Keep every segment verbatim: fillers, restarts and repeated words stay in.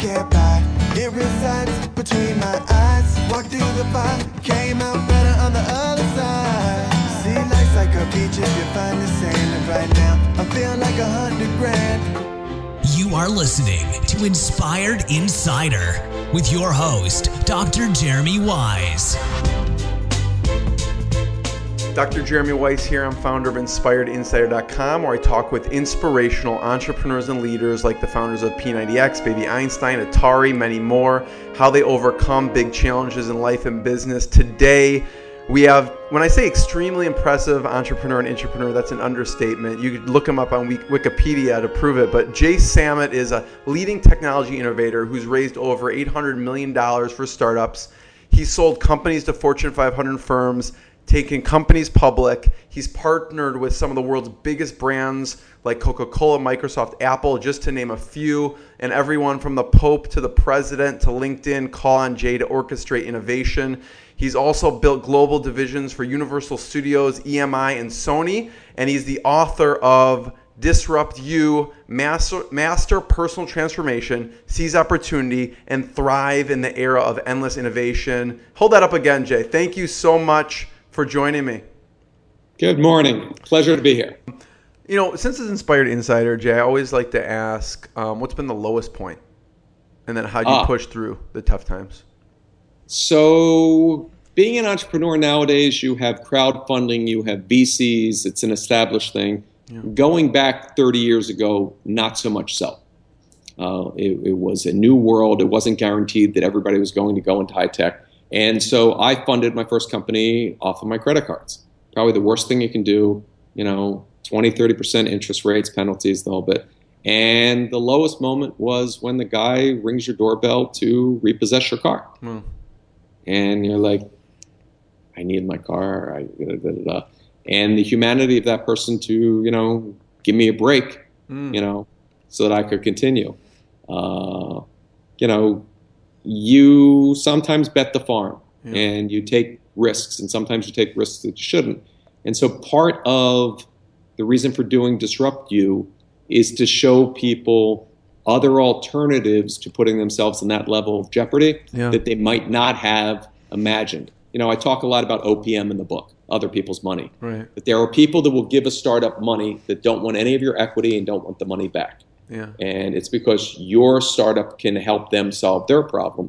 can't buy. It resides between my eyes. Walked through the fire, came out better on the other side. See, life's like a beach if you find the sand. And right now, I feel like a hundred grand. You are listening to Inspired Insider with your host, Doctor Jeremy Weisz. Doctor Jeremy Weisz here. I'm founder of Inspired Insider dot com, where I talk with inspirational entrepreneurs and leaders like the founders of P ninety X, Baby Einstein, Atari, many more, how they overcome big challenges in life and business. Today, we have, when I say extremely impressive entrepreneur and intrapreneur, that's an understatement. You could look him up on Wikipedia to prove it. But Jay Samit is a leading technology innovator who's raised over eight hundred million dollars for startups. He's sold companies to Fortune five hundred firms, taken companies public. He's partnered with some of the world's biggest brands like Coca-Cola, Microsoft, Apple, just to name a few, and everyone from the Pope to the President to LinkedIn call on Jay to orchestrate innovation. He's also built global divisions for Universal Studios, E M I, and Sony, and he's the author of Disrupt You, Master, Master Personal Transformation, Seize Opportunity, and Thrive in the Era of Endless Innovation. Hold that up again, Jay. Thank you so much for joining me. Good morning. Pleasure to be here. You know, since it's Inspired Insider, Jay, I always like to ask, um, what's been the lowest point? And then how do you ah. push through the tough times? So being an entrepreneur nowadays, you have crowdfunding, you have V Cs, it's an established thing. Yeah. Going back thirty years ago, not so much so. Uh, it, it was a new world. It wasn't guaranteed that everybody was going to go into high tech. And so I funded my first company off of my credit cards. Probably the worst thing you can do, you know, twenty, thirty percent interest rates, penalties, the whole bit. And the lowest moment was when the guy rings your doorbell to repossess your car. Hmm. And you're like, I need my car. I, da, da, da, da. And the humanity of that person to, you know, give me a break, mm. you know, so that I could continue. Uh, you know, you sometimes bet the farm yeah. and you take risks, and sometimes you take risks that you shouldn't. And so part of the reason for doing Disrupt You is to show people other alternatives to putting themselves in that level of jeopardy yeah. that they might not have imagined. You know, I talk a lot about O P M in the book, other people's money. Right. But there are people that will give a startup money that don't want any of your equity and don't want the money back. Yeah. And it's because your startup can help them solve their problem.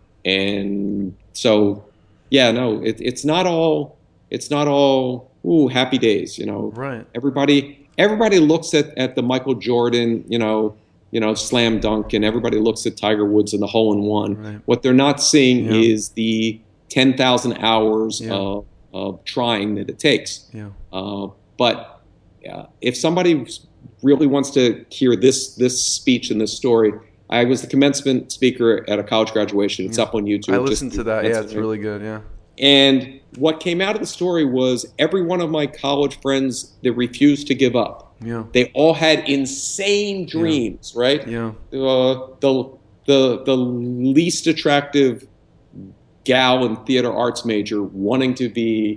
And so, yeah, no, it, it's not all, it's not all, ooh, happy days, you know. Right. Everybody, everybody looks at, at the Michael Jordan, you know, you know, slam dunk, and everybody looks at Tiger Woods and the hole in one. Right. What they're not seeing yeah. is the ten thousand hours yeah. of, of trying that it takes. Yeah. Uh, but uh, if somebody really wants to hear this this speech and this story, I was the commencement speaker at a college graduation. It's yeah. up on YouTube. I listened to that. Yeah, it's really good. Yeah. And what came out of the story was every one of my college friends that refused to give up. Yeah. They all had insane dreams, yeah. right? Yeah. Uh, the the the least attractive gal in theater arts major wanting to be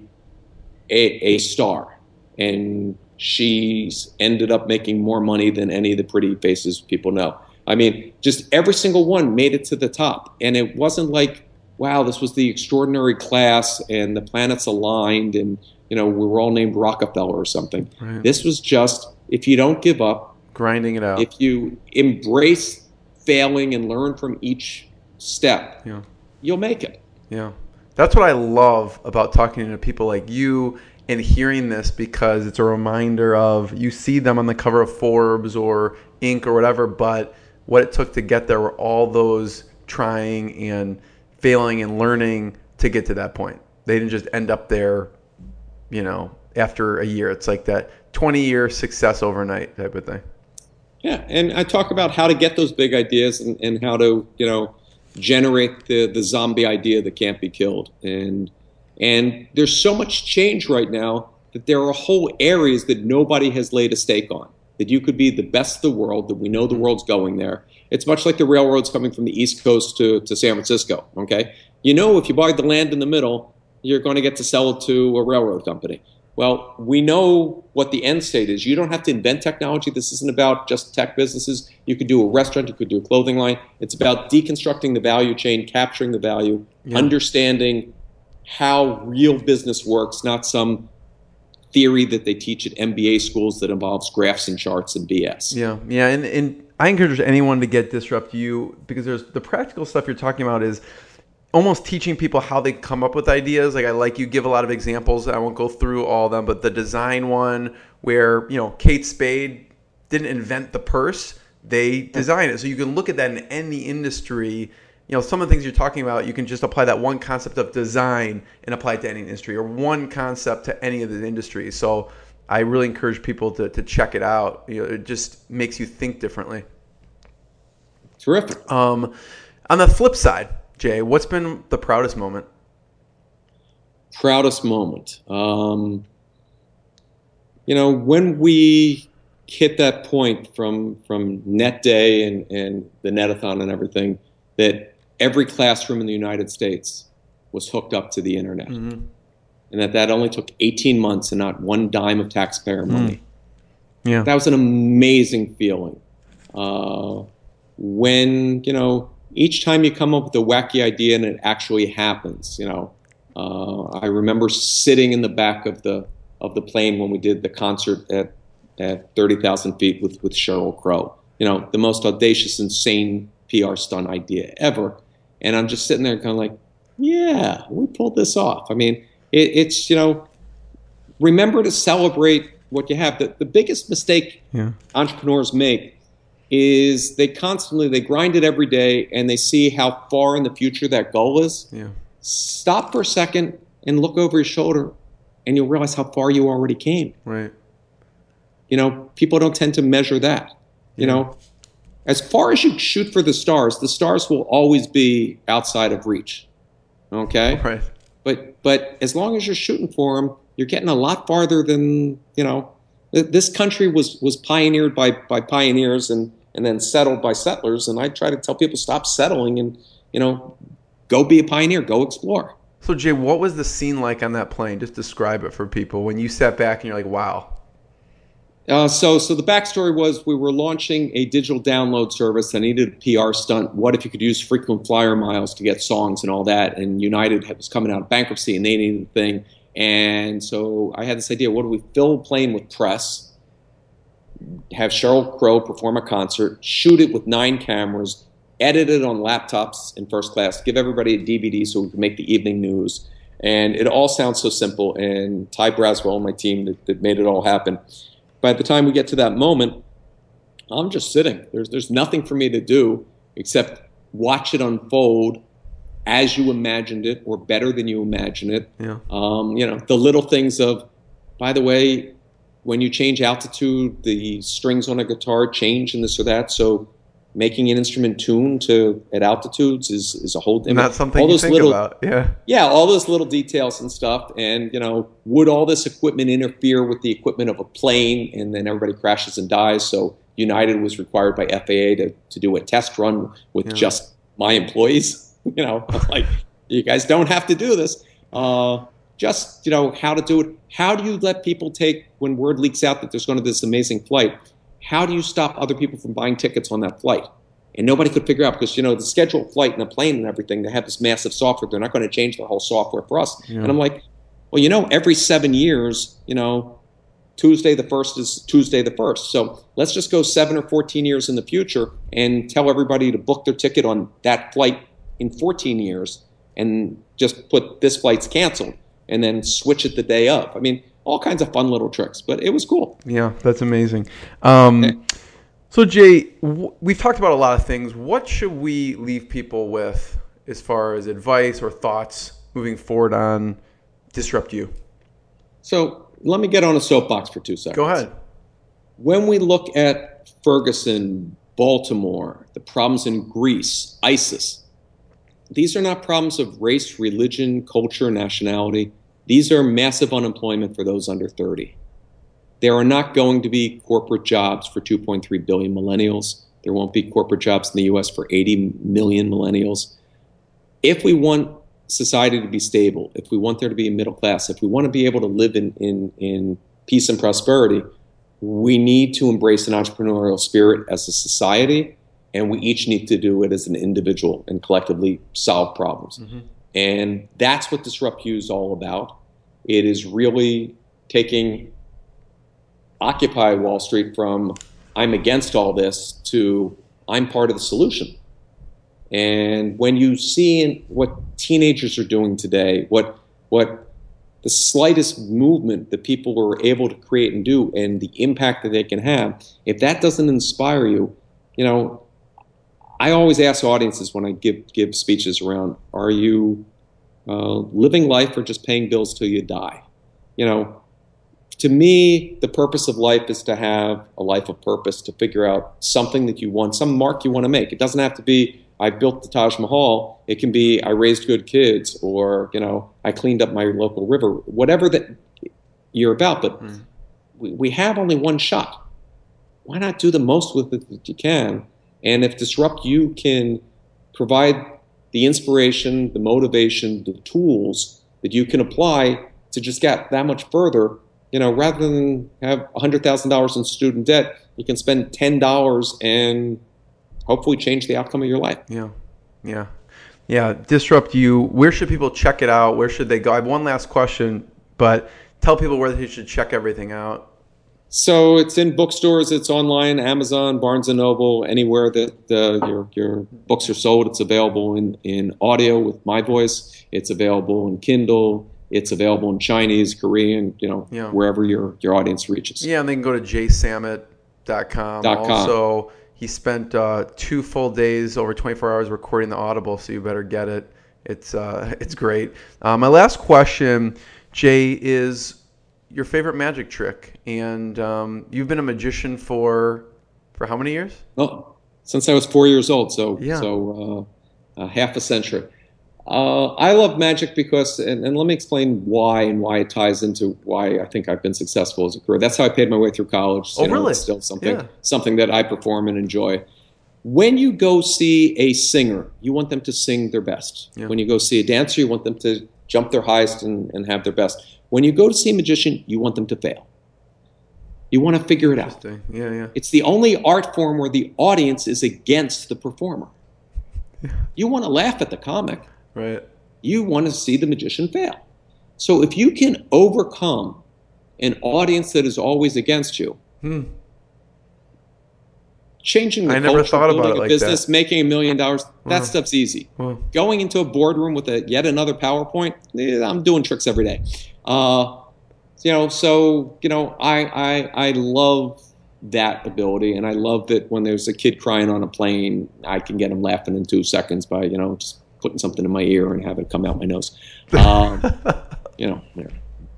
a, a star, and she's ended up making more money than any of the pretty faces people know. I mean, just every single one made it to the top, and it wasn't like, wow, this was the extraordinary class and the planets aligned and, you know, we were all named Rockefeller or something. Right. This was just, if you don't give up, grinding it out, if you embrace failing and learn from each step, yeah. you'll make it. Yeah. That's what I love about talking to people like you and hearing this, because it's a reminder of, you see them on the cover of Forbes or Inc or whatever, but what it took to get there were all those trying and failing and learning to get to that point. They didn't just end up there, you know, after a year. It's like that twenty-year success overnight type of thing. Yeah, and I talk about how to get those big ideas and, and how to, you know, generate the, the zombie idea that can't be killed. And and there's so much change right now that there are whole areas that nobody has laid a stake on, that you could be the best of the world, that we know the world's going there. It's much like the railroads coming from the East Coast to, to San Francisco, okay? You know, if you buy the land in the middle, you're going to get to sell it to a railroad company. Well, we know what the end state is. You don't have to invent technology. This isn't about just tech businesses. You could do a restaurant. You could do a clothing line. It's about deconstructing the value chain, capturing the value, yeah. understanding how real business works, not some theory that they teach at M B A schools that involves graphs and charts and B S. Yeah, yeah, and, and I encourage anyone to get Disrupt You, because there's the practical stuff you're talking about is almost teaching people how they come up with ideas. Like I like you give a lot of examples. I won't go through all of them, but the design one where, you know, Kate Spade didn't invent the purse, they designed it. So you can look at that in any industry. You know, some of the things you're talking about, you can just apply that one concept of design and apply it to any industry, or one concept to any of the industries. So I really encourage people to to check it out. You know, it just makes you think differently. Terrific. Um, on the flip side, Jay, what's been the proudest moment? Proudest moment. Um, you know, when we hit that point from from Net Day and, and the Netathon and everything, that every classroom in the United States was hooked up to the internet. Mm-hmm. And that that only took eighteen months and not one dime of taxpayer money. Mm. Yeah. That was an amazing feeling. Uh, when, you know, each time you come up with a wacky idea and it actually happens, you know, uh, I remember sitting in the back of the of the plane when we did the concert at at thirty thousand feet with with Sheryl Crow. You know, the most audacious, insane P R stunt idea ever. And I'm just sitting there kind of like, yeah, we pulled this off. I mean, it, it's, you know, remember to celebrate what you have. The, the biggest mistake yeah. entrepreneurs make is they constantly, they grind it every day and they see how far in the future that goal is. Yeah. Stop for a second and look over your shoulder and you'll realize how far you already came. Right. You know, people don't tend to measure that. You yeah. know, as far as you shoot for the stars, the stars will always be outside of reach. Okay? Right. But, but as long as you're shooting for them, you're getting a lot farther than, you know, this country was, was pioneered by, by pioneers and, and then settled by settlers. And I try to tell people, stop settling and, you know, go be a pioneer, go explore. So Jay, what was the scene like on that plane? Just describe it for people when you sat back and you're like, wow. Uh, so, so the backstory was we were launching a digital download service that needed a P R stunt. What if you could use frequent flyer miles to get songs and all that? And United was coming out of bankruptcy and they needed a thing. And so I had this idea, what do we fill a plane with press, have Sheryl Crow perform a concert, shoot it with nine cameras, edit it on laptops in first class, give everybody a D V D so we could make the evening news. And it all sounds so simple. And Ty Braswell and my team that, that made it all happen. By the time we get to that moment, I'm just sitting. There's, there's nothing for me to do except watch it unfold as you imagined it, or better than you imagined it. Yeah. Um, you know, the little things of, by the way, when you change altitude, the strings on a guitar change and this or that. So making an instrument tune to at altitudes is, is a whole different. Not something all you think little, about. Yeah. Yeah, all those little details and stuff. And, you know, would all this equipment interfere with the equipment of a plane and then everybody crashes and dies? So United was required by F A A to, to do a test run with yeah. just my employees. You know, like, you guys don't have to do this. Uh, just, you know, how to do it. How do you let people take, when word leaks out that there's going to be this amazing flight, how do you stop other people from buying tickets on that flight? And nobody could figure out, because, you know, the scheduled flight and the plane and everything, they have this massive software. They're not going to change the whole software for us. Yeah. And I'm like, well, you know, every seven years, you know, Tuesday the first is Tuesday the first. So let's just go seven or fourteen years in the future and tell everybody to book their ticket on that flight in fourteen years and just put this flight's canceled and then switch it the day of. I mean, all kinds of fun little tricks, but it was cool. Yeah, that's amazing. Um, okay. So Jay, w- we've talked about a lot of things. What should we leave people with as far as advice or thoughts moving forward on Disrupt You? So let me get on a soapbox for two seconds. Go ahead. When we look at Ferguson, Baltimore, the problems in Greece, ISIS, these are not problems of race, religion, culture, nationality. These are massive unemployment for those under thirty. There are not going to be corporate jobs for two point three billion millennials. There won't be corporate jobs in the U S for eighty million millennials. If we want society to be stable, if we want there to be a middle class, if we want to be able to live in, in, in peace and prosperity, we need to embrace an entrepreneurial spirit as a society, and we each need to do it as an individual and collectively solve problems. Mm-hmm. And that's what Disrupt U is all about. It is really taking Occupy Wall Street from I'm against all this to I'm part of the solution. And when you see what teenagers are doing today, what what the slightest movement that people were able to create and do, and the impact that they can have, if that doesn't inspire you, you know, I always ask audiences when I give give speeches around, are you uh, living life or just paying bills till you die? You know, to me, the purpose of life is to have a life of purpose, to figure out something that you want, some mark you want to make. It doesn't have to be, I built the Taj Mahal. It can be, I raised good kids, or, you know, I cleaned up my local river, whatever that you're about. But mm. we, we have only one shot. Why not do the most with it that you can? And if Disrupt U can provide the inspiration, the motivation, the tools that you can apply to just get that much further, you know, rather than have one hundred thousand dollars in student debt, you can spend ten dollars and hopefully change the outcome of your life. Yeah, yeah, yeah. Disrupt U. Where should people check it out? Where should they go? I have one last question, but tell people where they should check everything out. So it's in bookstores, it's online, Amazon, Barnes and Noble, anywhere that uh, your your books are sold. It's available in, in audio with my voice. It's available in Kindle. It's available in Chinese, Korean, you know, yeah. wherever your, your audience reaches. Yeah, and they can go to j sammet dot com. Also, he spent uh, two full days, over twenty-four hours, recording the Audible, so you better get it. It's uh, it's great. Uh, my last question, Jay, is your favorite magic trick. And um, you've been a magician for for how many years? Oh, since I was four years old, so yeah. so uh, uh, half a century. Uh, I love magic because, and, and let me explain why and why it ties into why I think I've been successful as a career. That's how I paid my way through college. Oh, you know, really? It's still something, yeah. something that I perform and enjoy. When you go see a singer, you want them to sing their best. Yeah. When you go see a dancer, you want them to jump their highest and, and have their best. When you go to see a magician, you want them to fail. You want to figure it out. Yeah, yeah. It's the only art form where the audience is against the performer. Yeah. You want to laugh at the comic. Right. You want to see the magician fail. So if you can overcome an audience that is always against you, hmm. changing the I culture, never thought building about it a like business, that. making a million dollars, that wow. stuff's easy. Wow. Going into a boardroom with a yet another PowerPoint, eh, I'm doing tricks every day. Uh, you know, so you know, I I I love that ability, and I love that when there's a kid crying on a plane, I can get him laughing in two seconds by you know just putting something in my ear and have it come out my nose. Um, you know, there.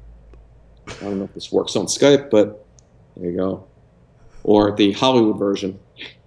I don't know if this works on Skype, but there you go. Or the Hollywood version.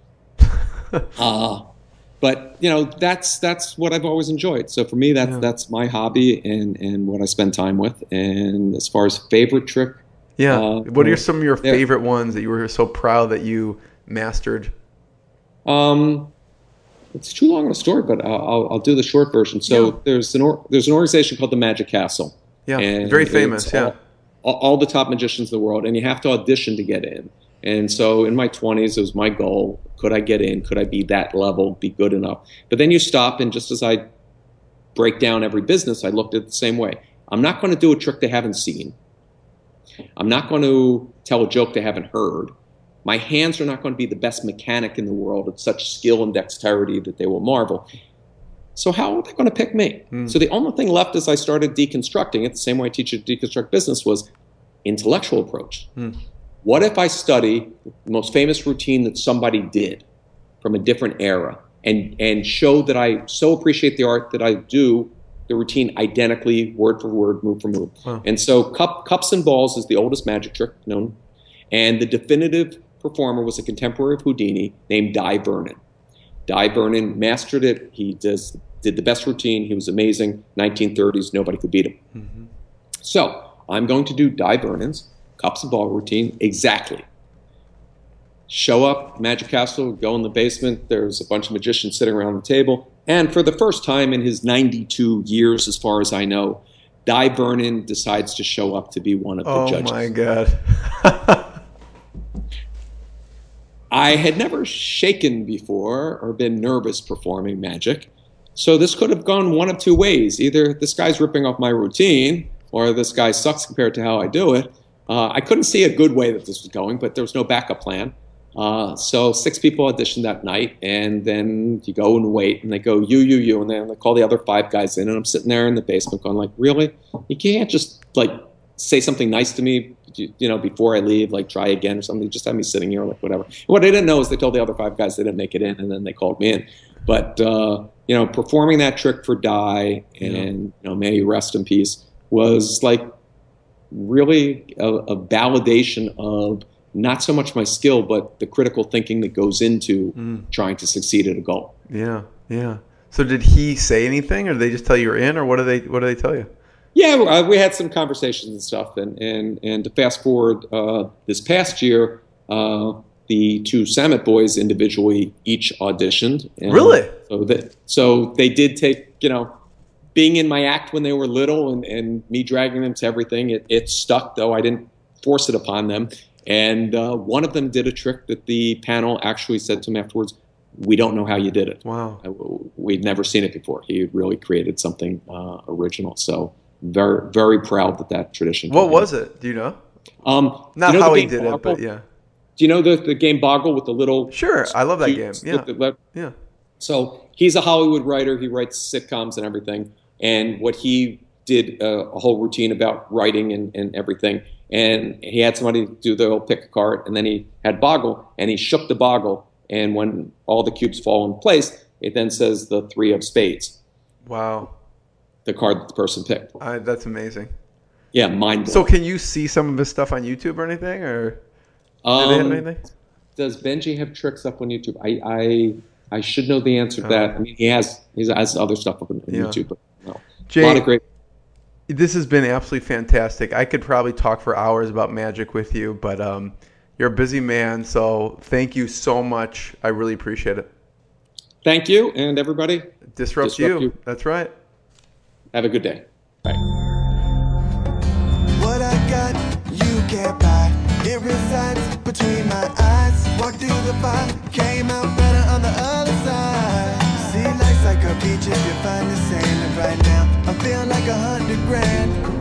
uh, but you know, that's that's what I've always enjoyed. So for me, that's yeah. that's my hobby and, and what I spend time with. And as far as favorite trick, yeah. Uh, what are some of your favorite yeah. ones that you were so proud that you mastered? Um. It's too long of a story, but I'll, I'll do the short version. So yeah. there's an or, there's an organization called the Magic Castle. Yeah, and very famous. Yeah, all, all the top magicians in the world, and you have to audition to get in. And so in my twenties, it was my goal: could I get in? Could I be that level? Be good enough? But then you stop, and just as I break down every business, I looked at it the same way. I'm not going to do a trick they haven't seen. I'm not going to tell a joke they haven't heard. My hands are not going to be the best mechanic in the world at such skill and dexterity that they will marvel. So how are they going to pick me? Mm. So the only thing left as I started deconstructing it, the same way I teach you to deconstruct business, was intellectual approach. Mm. What if I study the most famous routine that somebody did from a different era and, and show that I so appreciate the art that I do the routine identically, word for word, move for move. Wow. And so cup, cups and balls is the oldest magic trick known. And the definitive performer was a contemporary of Houdini named Dai Vernon. Dai Vernon mastered it. He does, did the best routine. He was amazing. nineteen thirties, nobody could beat him. Mm-hmm. So I'm going to do Dai Vernon's cups and ball routine exactly. show up, Magic Castle, go in the basement. There's a bunch of magicians sitting around the table. And for the first time in his ninety-two years, as far as I know, Dai Vernon decides to show up to be one of the oh judges. Oh, my God. I had never shaken before or been nervous performing magic. So this could have gone one of two ways. Either this guy's ripping off my routine, or this guy sucks compared to how I do it. Uh, I couldn't see a good way that this was going, but there was no backup plan. Uh, so six people auditioned that night, and then you go and wait, and they go, you, you, you, and then they call the other five guys in, and I'm sitting there in the basement going like, really? You can't just like say something nice to me, you, you know, before I leave, like try again or something. Just have me sitting here, like whatever. And what they didn't know is they told the other five guys they didn't make it in, and then they called me in. But, uh, you know, performing that trick for Dai, and, yeah. you know, may he rest in peace, was like really a, a validation of not so much my skill, but the critical thinking that goes into mm. trying to succeed at a goal. Yeah, yeah. So did he say anything, or did they just tell you you're in, or what do they what do they tell you? Yeah, uh, we had some conversations and stuff, and and and to fast forward, uh, this past year, uh, the two Samet boys individually each auditioned. And really? So that so they did take, you know, being in my act when they were little, and, and me dragging them to everything. It, it stuck, though I didn't force it upon them. And uh, one of them did a trick that the panel actually said to him afterwards, we don't know how you did it. Wow. We'd never seen it before. He really created something uh, original. So very, very proud that that tradition. What was it? Do you know? Um, Not you know how he did Boggle? it, but yeah. Do you know the, the game Boggle with the little... Sure, I love that game. Yeah. The, yeah. So he's a Hollywood writer. He writes sitcoms and everything. And what he did uh, a whole routine about writing and, and everything. And he had somebody do the old pick a card, and then he had Boggle, and he shook the Boggle, and when all the cubes fall in place, it then says the three of spades. Wow. The card that the person picked. I, that's amazing. Yeah, mind blowing. So can you see some of his stuff on YouTube or anything, or um, do they have anything? Does Benji have tricks up on YouTube? I I, I should know the answer to that. I mean, he has he has other stuff up on, on yeah. YouTube, but no. Jay, a lot of great. This has been absolutely fantastic. I could probably talk for hours about magic with you, but um, you're a busy man, so thank you so much. I really appreciate it. Thank you, and everybody. Disrupt, Disrupt you. you. That's right. Have a good day. Bye. What I got, you can't buy. It resides between my eyes. Walked through the fire, came out better on the other side. See, life's like a beach if you find the sand. And right now, I feel like a hundred grand.